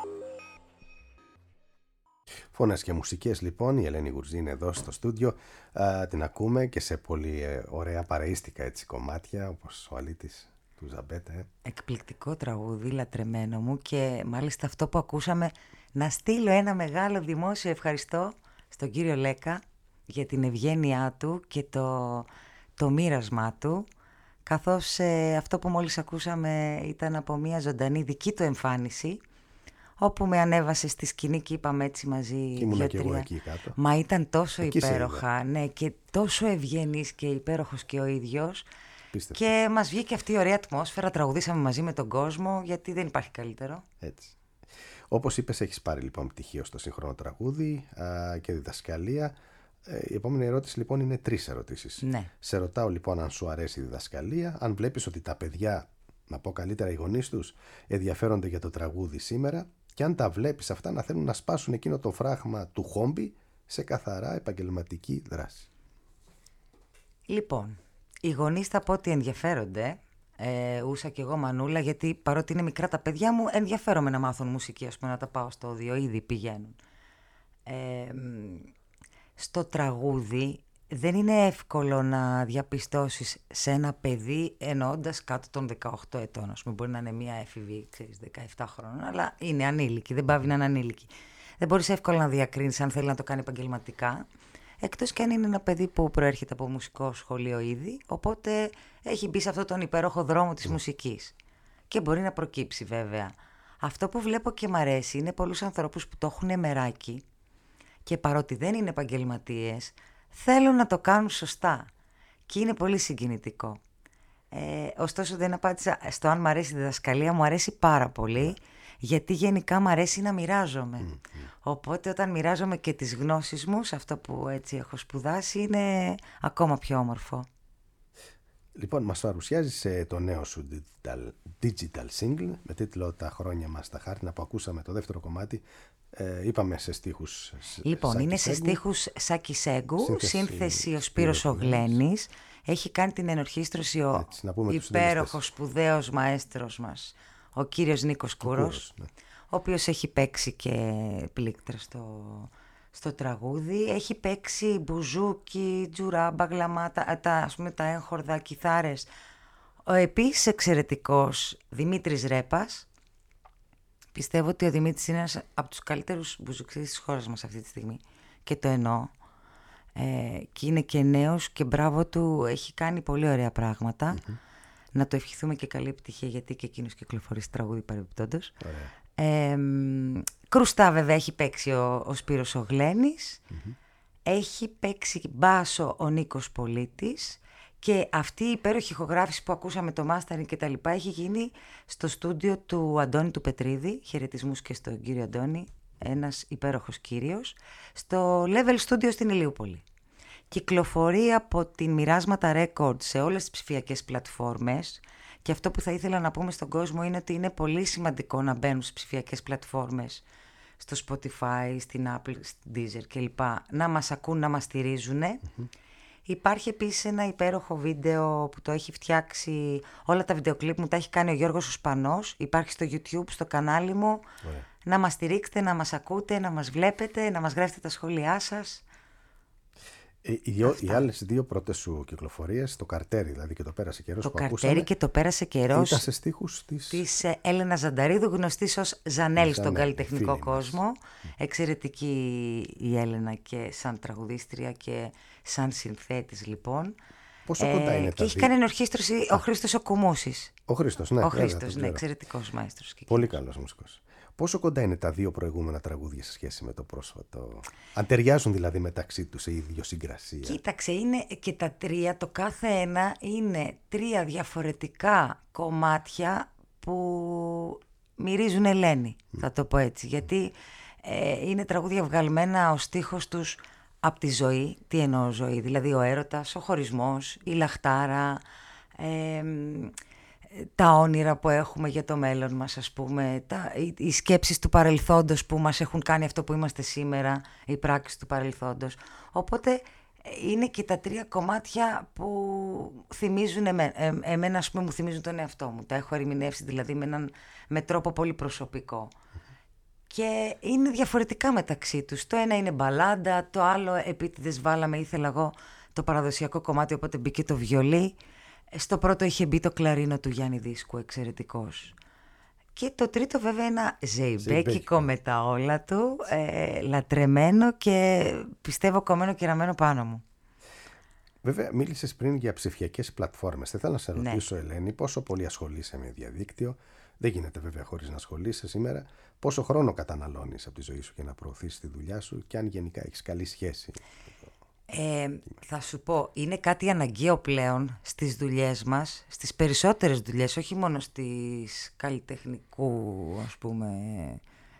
Φωνές και μουσικές, λοιπόν, η Ελένη Γουρζή είναι εδώ στο στούντιο. Την ακούμε και σε πολύ ωραία παρεΐστικα έτσι κομμάτια, όπως ο Αλήτης του Ζαμπέτα. Εκπληκτικό τραγούδι, λατρεμένο μου, και μάλιστα αυτό που ακούσαμε, να στείλω ένα μεγάλο δημόσιο ευχαριστώ στον κύριο Λέκα για την ευγένειά του και το μοίρασμά του, καθώς αυτό που μόλις ακούσαμε ήταν από μια ζωντανή δική του εμφάνιση, όπου με ανέβασε στη σκηνή και είπαμε έτσι μαζί και ήμουνα και εγώ εκεί κάτω. Μα ήταν τόσο εκεί υπέροχα, ναι, και τόσο ευγενής και υπέροχος και ο ίδιος. Πίστευτε. Και μας βγήκε αυτή η ωραία ατμόσφαιρα, τραγουδήσαμε μαζί με τον κόσμο, γιατί δεν υπάρχει καλύτερο. Έτσι. Όπως είπες, έχεις πάρει λοιπόν πτυχίο στο σύγχρονο τραγούδι και διδασκαλία. Η επόμενη ερώτηση λοιπόν είναι 3 ερωτήσεις. Ναι. Σε ρωτάω λοιπόν αν σου αρέσει η διδασκαλία, αν βλέπεις ότι τα παιδιά, να πω καλύτερα οι γονείς τους, ενδιαφέρονται για το τραγούδι σήμερα, και αν τα βλέπεις αυτά να θέλουν να σπάσουν εκείνο το φράγμα του χόμπι σε καθαρά επαγγελματική δράση. Λοιπόν, οι γονείς θα πω ότι ενδιαφέρονται. Ούσα και εγώ μανούλα, γιατί παρότι είναι μικρά τα παιδιά μου, ενδιαφέρομαι να μάθουν μουσική, ας πούμε, να τα πάω στο όδιο, ήδη πηγαίνουν. Στο τραγούδι δεν είναι εύκολο να διαπιστώσεις σε ένα παιδί, εννοώντας κάτω των 18 ετών, ας πούμε, μπορεί να είναι μια έφηβη, 17 χρόνων, αλλά είναι ανήλικη, δεν πάβει να είναι ανήλικη. Δεν μπορείς εύκολα να διακρίνεις αν θέλει να το κάνει επαγγελματικά, εκτός και αν είναι ένα παιδί που προέρχεται από μουσικό σχολείο ήδη, οπότε έχει μπει σε αυτόν τον υπέροχο δρόμο της μουσικής. Και μπορεί να προκύψει βέβαια. Αυτό που βλέπω και μ' αρέσει είναι πολλούς ανθρώπους που το έχουν μεράκι και παρότι δεν είναι επαγγελματίες, θέλουν να το κάνουν σωστά. Και είναι πολύ συγκινητικό. Ωστόσο δεν απάντησα στο αν μ' αρέσει η διδασκαλία, μου αρέσει πάρα πολύ, γιατί γενικά μ' αρέσει να μοιράζομαι. Οπότε όταν μοιράζομαι και τις γνώσεις μου, σε αυτό που έτσι έχω σπουδάσει, είναι ακόμα πιο όμορφο. Λοιπόν, μας παρουσιάζεις το νέο σου digital single με τίτλο «Τα χρόνια μας τα χάρτινα», που ακούσαμε το δεύτερο κομμάτι. Είπαμε σε στίχους Λοιπόν, Σάκη είναι Σέγκου. σε στίχους Σάκη Σέγκου, σύνθεση ο Σπύρος ο Γλένης. Έχει κάνει την ενορχήστρωση ο υπέροχος σπουδαίος μαέστρος μας, ο κύριος Νίκος Κούρος, ναι, ο οποίος έχει παίξει και πλήκτρα στο τραγούδι. Έχει παίξει μπουζούκι, τζουράμπα, γλαμάτα, τα έγχορδα, κιθάρες. Ο επίσης εξαιρετικός Δημήτρης Ρέπας. Πιστεύω ότι ο Δημήτρης είναι ένας από τους καλύτερους μπουζουκτές της χώρας μας αυτή τη στιγμή. Και το εννοώ. Και είναι και νέος και μπράβο του, έχει κάνει πολύ ωραία πράγματα. Να το ευχηθούμε και καλή επιτυχία, γιατί και εκείνος κυκλοφορεί στο τραγούδι παρεμπιπτόντως. Κρουστά βέβαια έχει παίξει ο Σπύρος ο Γλένης. Έχει παίξει μπάσο ο Νίκος Πολίτης. Και αυτή η υπέροχη ηχογράφηση που ακούσαμε, το mastering και τα λοιπά, έχει γίνει στο στούντιο του Αντώνη του Πετρίδη. Χαιρετισμούς και στον κύριο Αντώνη, ένας υπέροχος κύριος, στο Level Studio στην Ηλιούπολη. Κυκλοφορεί από την Μοιράσματα Records σε όλες τις ψηφιακές πλατφόρμες, και αυτό που θα ήθελα να πούμε στον κόσμο είναι ότι είναι πολύ σημαντικό να μπαίνουν στις ψηφιακές πλατφόρμες, στο Spotify, στην Apple, στην Deezer κλπ, να μας ακούν, να μας στηρίζουν. Υπάρχει επίσης ένα υπέροχο βίντεο που το έχει φτιάξει, όλα τα βιντεοκλίπ μου τα έχει κάνει ο Γιώργος ο Σπανός, υπάρχει στο YouTube, στο κανάλι μου. Να μας στηρίξετε, να μας ακούτε, να μας βλέπετε, να μας γράφετε τα σχόλιά σας. Οι άλλες δύο πρώτες σου κυκλοφορίες, το Καρτέρι δηλαδή και το Πέρασε Καιρός, το που Καρτέρι ακούσαμε, και το Πέρασε Καιρός ήταν σε στίχους της Έλενα Ζανταρίδου, γνωστής ως Ζανέλ στον καλλιτεχνικό κόσμο. Εξαιρετική η Έλενα και σαν τραγουδίστρια και σαν συνθέτης λοιπόν. Πόσο κοντά είναι και έχει κάνει ενορχήστρωση ο Χρήστος ο Κουμούσης. Ο Χρήστος, ναι. Ο Χρήστος, ναι, εξαιρετικός μαέστρος. Πολύ καλός μουσικός. Πόσο κοντά είναι τα δύο προηγούμενα τραγούδια σε σχέση με το πρόσφατο? Αν ταιριάζουν δηλαδή μεταξύ τους σε ιδιοσυγκρασία? Κοίταξε, είναι και τα τρία, το κάθε ένα είναι τρία διαφορετικά κομμάτια που μυρίζουν Ελένη, θα το πω έτσι. Γιατί είναι τραγούδια βγαλμένα ο στίχος τους από τη ζωή. Τι εννοώ ζωή? Δηλαδή ο έρωτας, ο χωρισμός, η λαχτάρα, τα όνειρα που έχουμε για το μέλλον μας, ας πούμε, οι σκέψεις του παρελθόντος που μας έχουν κάνει αυτό που είμαστε σήμερα, οι πράξεις του παρελθόντος. Οπότε είναι και τα τρία κομμάτια που θυμίζουν εμένα, ας πούμε, μου θυμίζουν τον εαυτό μου. Τα έχω ερμηνεύσει δηλαδή με τρόπο πολύ προσωπικό. Και είναι διαφορετικά μεταξύ τους. Το ένα είναι μπαλάντα, το άλλο επίτηδες βάλαμε, ήθελα εγώ το παραδοσιακό κομμάτι, οπότε μπήκε το βιολί. Στο πρώτο είχε μπει το κλαρίνο του Γιάννη Δίσκου, εξαιρετικός. Και το τρίτο βέβαια ένα ζεϊμπέκικο με τα όλα του, λατρεμένο και πιστεύω κομμένο και ραμμένο πάνω μου. Βέβαια, μίλησες πριν για ψηφιακές πλατφόρμες. Θα ήθελα να σε ρωτήσω, Ελένη, πόσο πολύ ασχολείσαι με διαδίκτυο? Δεν γίνεται βέβαια χωρίς να ασχολείσαι σήμερα. Πόσο χρόνο καταναλώνεις από τη ζωή σου για να προωθήσεις τη δουλειά σου, και αν γενικά έχεις καλή σχέση? Θα σου πω, είναι κάτι αναγκαίο πλέον στις δουλειές μας, στις περισσότερες δουλειές, όχι μόνο στις καλλιτεχνικού, ας πούμε,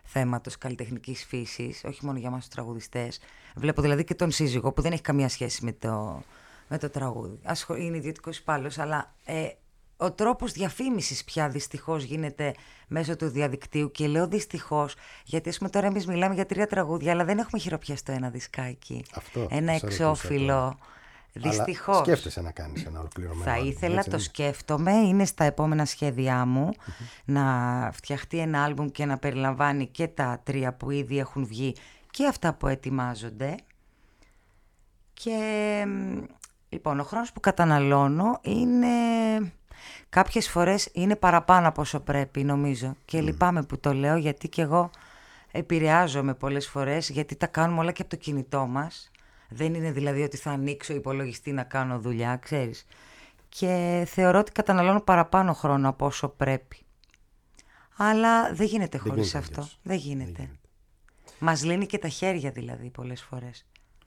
θέματος καλλιτεχνικής φύσης, όχι μόνο για μας τους τραγουδιστές. Βλέπω δηλαδή και τον σύζυγο που δεν έχει καμία σχέση με το τραγούδι. Είναι ιδιωτικός υπάλληλος, αλλά ο τρόπος διαφήμισης πια δυστυχώς γίνεται μέσω του διαδικτύου, και λέω δυστυχώς γιατί τώρα εμείς μιλάμε για 3 τραγούδια, αλλά δεν έχουμε χειροπιαστό ένα δισκάκι, ένα εξώφυλλο. Δυστυχώς. Αλλά σκέφτεσαι να κάνεις ένα ολοκληρωμένο. Θα ήθελα, έτσι, το σκέφτομαι, είναι στα επόμενα σχέδιά μου, να φτιαχτεί ένα άλμπουμ και να περιλαμβάνει και τα 3 που ήδη έχουν βγει και αυτά που ετοιμάζονται. Και λοιπόν, ο χρόνος που καταναλώνω είναι, κάποιες φορές είναι παραπάνω από όσο πρέπει, νομίζω, και λυπάμαι που το λέω, γιατί και εγώ επηρεάζομαι πολλές φορές, γιατί τα κάνουμε όλα και από το κινητό μας. Δεν είναι δηλαδή ότι θα ανοίξω υπολογιστή να κάνω δουλειά, ξέρεις. Και θεωρώ ότι καταναλώνω παραπάνω χρόνο από όσο πρέπει. Αλλά δεν γίνεται χωρίς αυτό. Δεν γίνεται. Μας λύνει και τα χέρια δηλαδή πολλές φορές.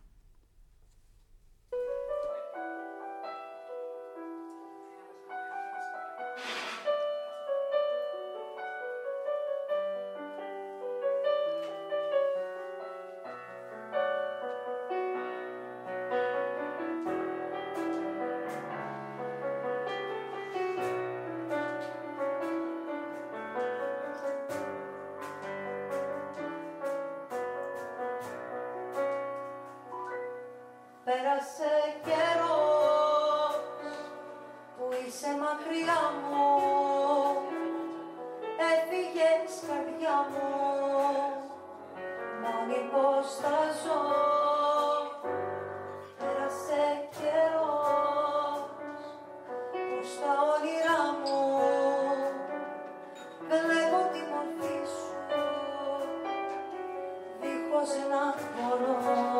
Πέρασε καιρός που είσαι μακριά μου, έφυγες καρδιά μου, μόνη πως θα ζω. Πέρασε καιρός που στα όνειρά μου βλέπω τη μορφή σου, δίχως να μπορώ.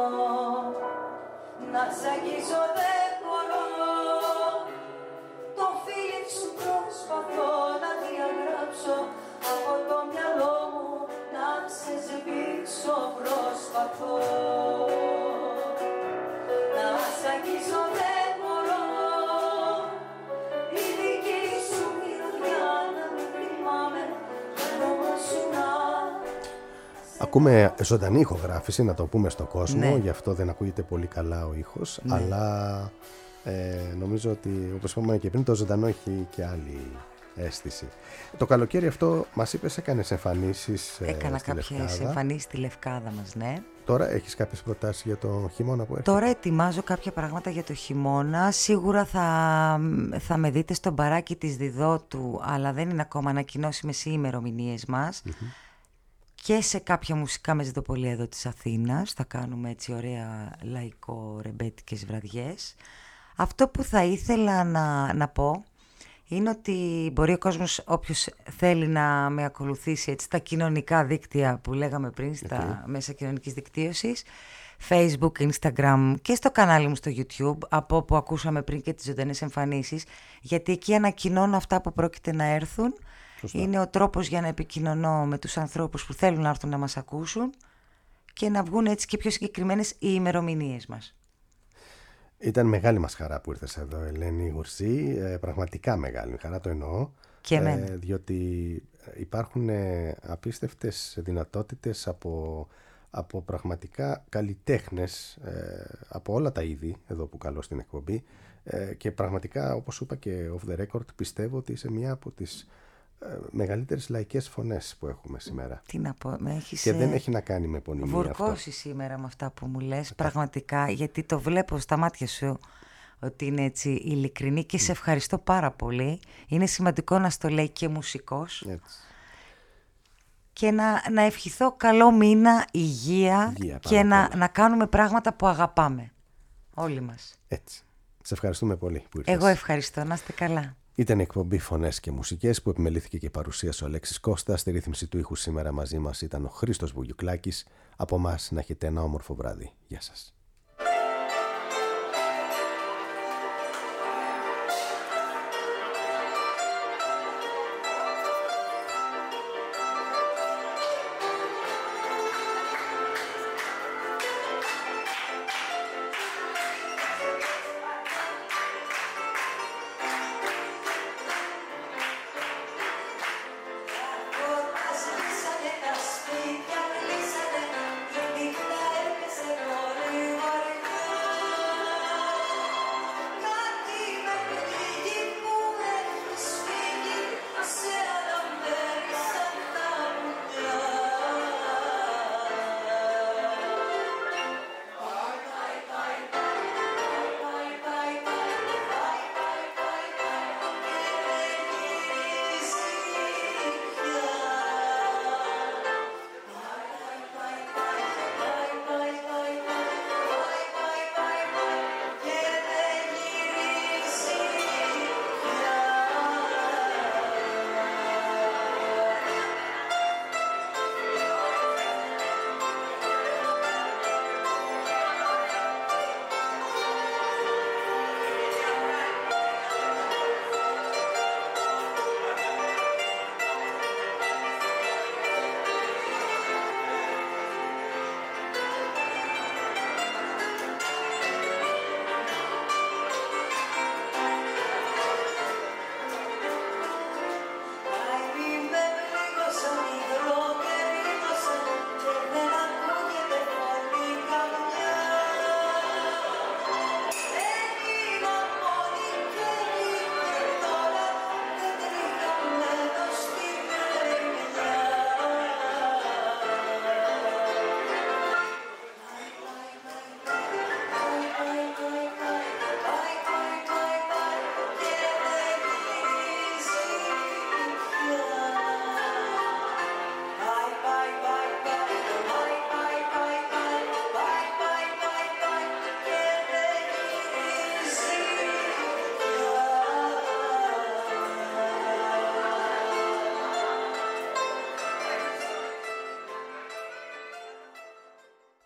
Να σ' αγγίζω δεν μπορώ, το φίλι σου προσπαθώ να διαγράψω, από το μυαλό μου να σε σβήξω προσπαθώ. Να σ' αγγίζω δεν μπορώ, η δική σου μυρωδιά να μην θυμάμαι, δεν όμως σου να. Ακούμε ζωντανή ηχογράφηση, να το πούμε στον κόσμο, γι' αυτό δεν ακούγεται πολύ καλά ο ήχος, αλλά νομίζω ότι, όπως είπαμε και πριν, το ζωντανό έχει και άλλη αίσθηση. Το καλοκαίρι αυτό μας είπες έκανες εμφανίσεις. Έκανα κάποιες εμφανίσεις στη Λευκάδα μας, ναι. Τώρα έχεις κάποιες προτάσεις για το χειμώνα που έρχεται? Τώρα ετοιμάζω κάποια πράγματα για το χειμώνα. Σίγουρα θα με δείτε στο μπαράκι της Διδότου, αλλά δεν είναι ακόμα ανακοινώσιμες οι ημερομηνίες μας. Και σε κάποια μουσικά μεζιτοπολία εδώ της Αθήνας θα κάνουμε έτσι ωραία λαϊκό ρεμπέτικες βραδιές. Αυτό που θα ήθελα να πω είναι ότι μπορεί ο κόσμος, όποιος θέλει να με ακολουθήσει έτσι, στα κοινωνικά δίκτυα που λέγαμε πριν, στα μέσα κοινωνικής δικτύωσης, Facebook, Instagram και στο κανάλι μου στο YouTube, από όπου ακούσαμε πριν και τις ζωντανές εμφανίσεις, γιατί εκεί ανακοινώνω αυτά που πρόκειται να έρθουν. Σωστά. Είναι ο τρόπος για να επικοινωνώ με τους ανθρώπους που θέλουν να έρθουν να μας ακούσουν και να βγουν έτσι και πιο συγκεκριμένες οι ημερομηνίες μας. Ήταν μεγάλη μας χαρά που ήρθες εδώ, Ελένη Γουρσή, πραγματικά μεγάλη χαρά, το εννοώ. Και εμένα. Διότι υπάρχουν απίστευτες δυνατότητες από πραγματικά καλλιτέχνες, από όλα τα είδη εδώ που καλώ στην εκπομπή, και πραγματικά, όπως είπα και off the record, πιστεύω ότι είσαι μια από τις μεγαλύτερες λαϊκές φωνές που έχουμε σήμερα. Τι να πω, με έχεις, και δεν έχει να κάνει με επωνυμία βουρκώσει αυτό. σήμερα με αυτά που μου λες, πραγματικά, γιατί το βλέπω στα μάτια σου ότι είναι έτσι ειλικρινή και σε ευχαριστώ πάρα πολύ. Είναι σημαντικό να στο λέει και μουσικός. Έτσι. Και να ευχηθώ καλό μήνα, υγεία και να κάνουμε πράγματα που αγαπάμε όλοι μας. Έτσι. Σε ευχαριστούμε πολύ που ήρθες. Εγώ ευχαριστώ, να είστε καλά. Ήταν η εκπομπή Φωνές και Μουσικές που επιμελήθηκε και παρουσίασε ο Αλέξης Κώστας. Στη ρύθμιση του ήχου σήμερα μαζί μας ήταν ο Χρήστος Βουγιουκλάκης. Από μας να έχετε ένα όμορφο βράδυ. Γεια σας.